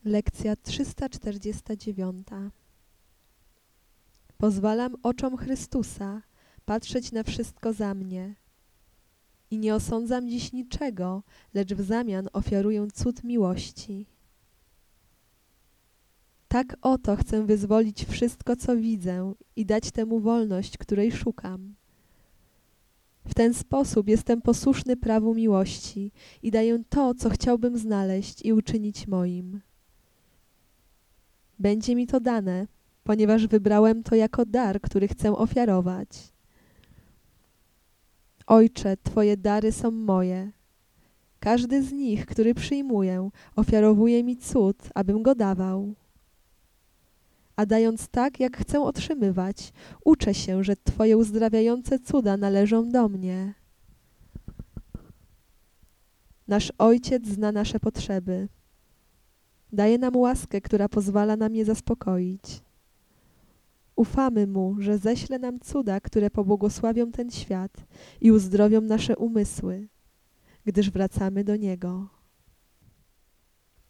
Lekcja 349. Pozwalam oczom Chrystusa patrzeć na wszystko za mnie i nie osądzam dziś niczego, lecz w zamian ofiaruję cud miłości. Tak oto chcę wyzwolić wszystko, co widzę i dać temu wolność, której szukam. W ten sposób jestem posłuszny prawu miłości i daję to, co chciałbym znaleźć i uczynić moim. Będzie mi to dane, ponieważ wybrałem to jako dar, który chcę ofiarować. Ojcze, Twoje dary są moje. Każdy z nich, który przyjmuję, ofiarowuje mi cud, abym go dawał. A dając tak, jak chcę otrzymywać, uczę się, że Twoje uzdrawiające cuda należą do mnie. Nasz Ojciec zna nasze potrzeby. Daje nam łaskę, która pozwala nam je zaspokoić. Ufamy Mu, że ześle nam cuda, które pobłogosławią ten świat i uzdrowią nasze umysły, gdyż wracamy do Niego.